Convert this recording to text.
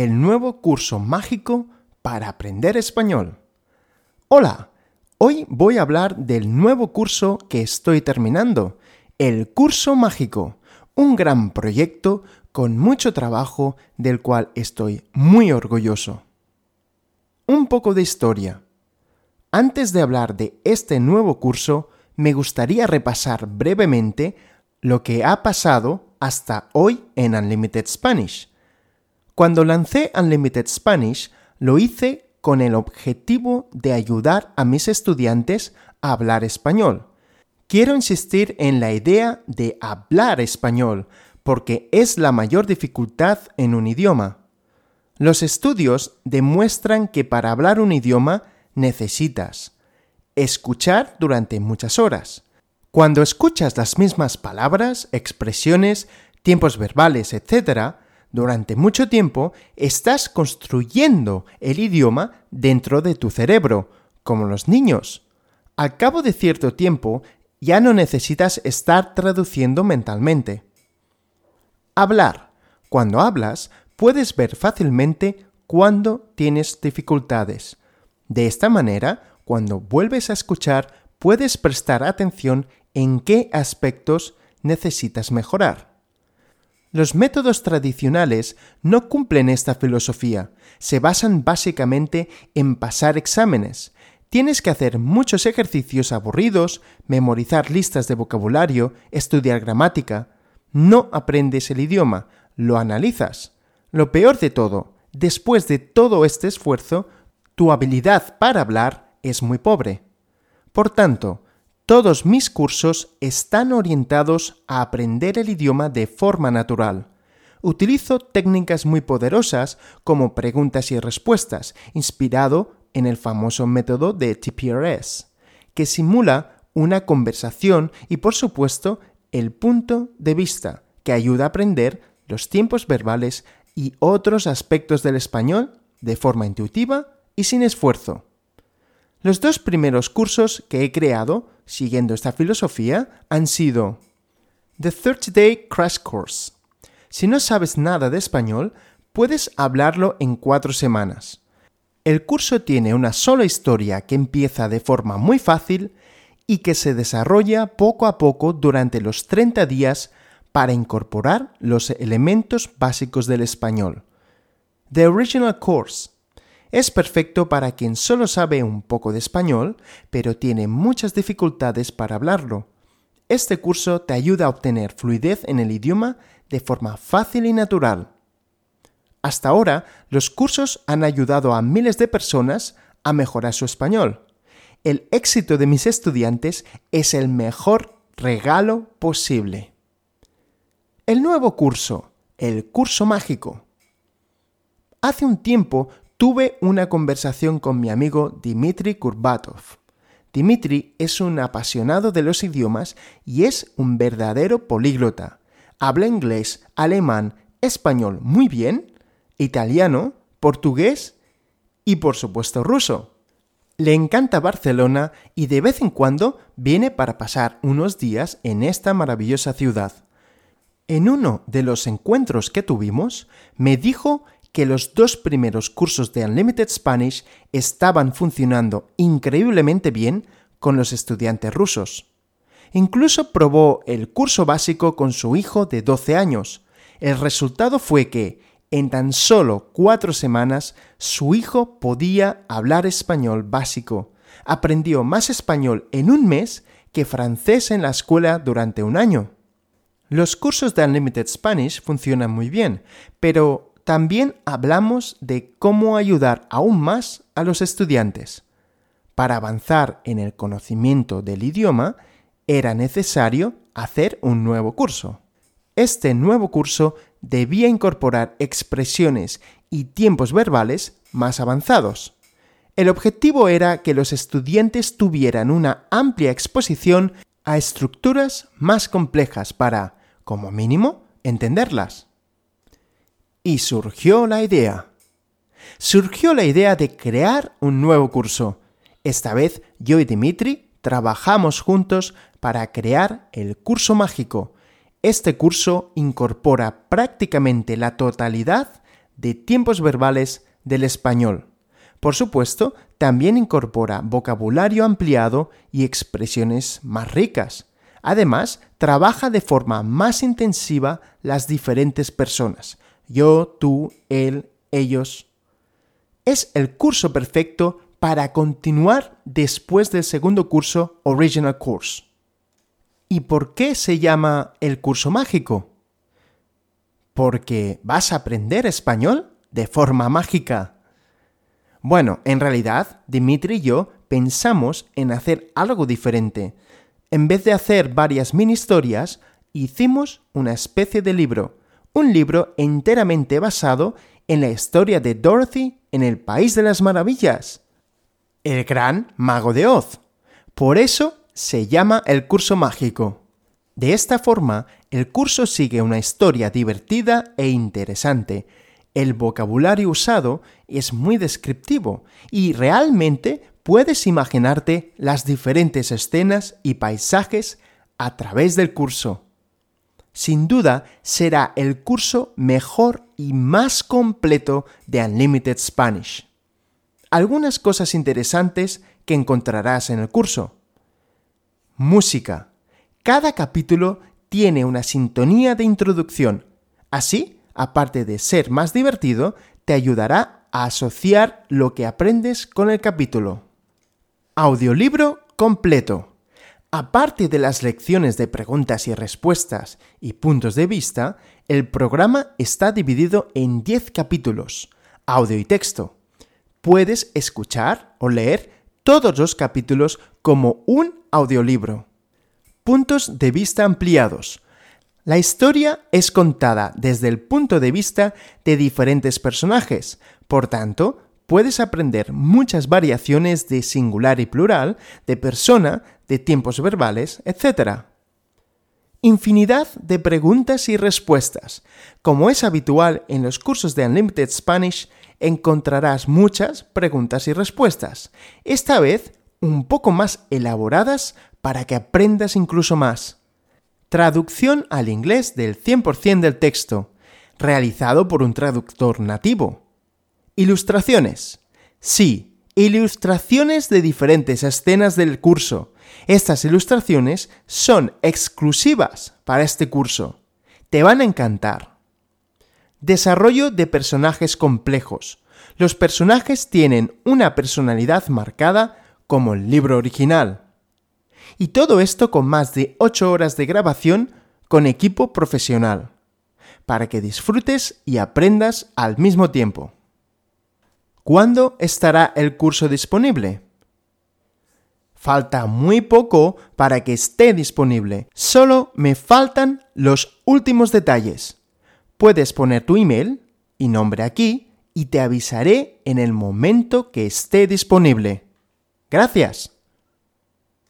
el nuevo curso mágico para aprender español. Hola, hoy voy a hablar del nuevo curso que estoy terminando, el curso mágico, un gran proyecto con mucho trabajo del cual estoy muy orgulloso. Un poco de historia. Antes de hablar de este nuevo curso, me gustaría repasar brevemente lo que ha pasado hasta hoy en Unlimited Spanish. Cuando lancé Unlimited Spanish, lo hice con el objetivo de ayudar a mis estudiantes a hablar español. Quiero insistir en la idea de hablar español, porque es la mayor dificultad en un idioma. Los estudios demuestran que para hablar un idioma necesitas escuchar durante muchas horas. Cuando escuchas las mismas palabras, expresiones, tiempos verbales, etc., durante mucho tiempo estás construyendo el idioma dentro de tu cerebro, como los niños. Al cabo de cierto tiempo, ya no necesitas estar traduciendo mentalmente. Hablar. Cuando hablas, puedes ver fácilmente cuando tienes dificultades. De esta manera, cuando vuelves a escuchar, puedes prestar atención en qué aspectos necesitas mejorar. Los métodos tradicionales no cumplen esta filosofía. Se basan básicamente en pasar exámenes. Tienes que hacer muchos ejercicios aburridos, memorizar listas de vocabulario, estudiar gramática. No aprendes el idioma, lo analizas. Lo peor de todo, después de todo este esfuerzo, tu habilidad para hablar es muy pobre. Por tanto, todos mis cursos están orientados a aprender el idioma de forma natural. Utilizo técnicas muy poderosas como preguntas y respuestas, inspirado en el famoso método de TPRS, que simula una conversación y, por supuesto, el punto de vista, que ayuda a aprender los tiempos verbales y otros aspectos del español de forma intuitiva y sin esfuerzo. Los dos primeros cursos que he creado, siguiendo esta filosofía, han sido The 30-Day Crash Course. Si no sabes nada de español, puedes hablarlo en 4 semanas. El curso tiene una sola historia que empieza de forma muy fácil y que se desarrolla poco a poco durante los 30 días para incorporar los elementos básicos del español. The Original Course. Es perfecto para quien solo sabe un poco de español, pero tiene muchas dificultades para hablarlo. Este curso te ayuda a obtener fluidez en el idioma de forma fácil y natural. Hasta ahora, los cursos han ayudado a miles de personas a mejorar su español. El éxito de mis estudiantes es el mejor regalo posible. El nuevo curso, el curso mágico. Hace un tiempo tuve una conversación con mi amigo Dmitry Kurbatov. Dmitry es un apasionado de los idiomas y es un verdadero políglota. Habla inglés, alemán, español muy bien, italiano, portugués y, por supuesto, ruso. Le encanta Barcelona y de vez en cuando viene para pasar unos días en esta maravillosa ciudad. En uno de los encuentros que tuvimos, me dijo que los 2 primeros cursos de Unlimited Spanish estaban funcionando increíblemente bien con los estudiantes rusos. Incluso probó el curso básico con su hijo de 12 años. El resultado fue que, en tan solo 4 semanas, su hijo podía hablar español básico. Aprendió más español en un mes que francés en la escuela durante un año. Los cursos de Unlimited Spanish funcionan muy bien, pero también hablamos de cómo ayudar aún más a los estudiantes. Para avanzar en el conocimiento del idioma, era necesario hacer un nuevo curso. Este nuevo curso debía incorporar expresiones y tiempos verbales más avanzados. El objetivo era que los estudiantes tuvieran una amplia exposición a estructuras más complejas para, como mínimo, entenderlas. Y surgió la idea. De crear un nuevo curso. Esta vez yo y Dmitry trabajamos juntos para crear el curso mágico. Este curso incorpora prácticamente la totalidad de tiempos verbales del español. Por supuesto, también incorpora vocabulario ampliado y expresiones más ricas. Además, trabaja de forma más intensiva las diferentes personas. Yo, tú, él, ellos. Es el curso perfecto para continuar después del segundo curso Original Course. ¿Y por qué se llama el curso mágico? Porque vas a aprender español de forma mágica. Bueno, en realidad, Dimitri y yo pensamos en hacer algo diferente. En vez de hacer varias mini historias, hicimos una especie de libro. Un libro enteramente basado en la historia de Dorothy en el País de las Maravillas. El gran mago de Oz. Por eso se llama el curso mágico. De esta forma, el curso sigue una historia divertida e interesante. El vocabulario usado es muy descriptivo y realmente puedes imaginarte las diferentes escenas y paisajes a través del curso. Sin duda, será el curso mejor y más completo de Unlimited Spanish. Algunas cosas interesantes que encontrarás en el curso. Música. Cada capítulo tiene una sintonía de introducción. Así, aparte de ser más divertido, te ayudará a asociar lo que aprendes con el capítulo. Audiolibro completo. Aparte de las lecciones de preguntas y respuestas y puntos de vista, el programa está dividido en 10 capítulos, audio y texto. Puedes escuchar o leer todos los capítulos como un audiolibro. Puntos de vista ampliados. La historia es contada desde el punto de vista de diferentes personajes, por tanto, puedes aprender muchas variaciones de singular y plural, de persona, de tiempos verbales, etc. Infinidad de preguntas y respuestas. Como es habitual en los cursos de Unlimited Spanish, encontrarás muchas preguntas y respuestas, esta vez un poco más elaboradas para que aprendas incluso más. Traducción al inglés del 100% del texto, realizado por un traductor nativo. Ilustraciones. Sí, ilustraciones de diferentes escenas del curso. Estas ilustraciones son exclusivas para este curso. Te van a encantar. Desarrollo de personajes complejos. Los personajes tienen una personalidad marcada como el libro original. Y todo esto con más de 8 horas de grabación con equipo profesional, para que disfrutes y aprendas al mismo tiempo. ¿Cuándo estará el curso disponible? Falta muy poco para que esté disponible. Solo me faltan los últimos detalles. Puedes poner tu email y nombre aquí y te avisaré en el momento que esté disponible. Gracias.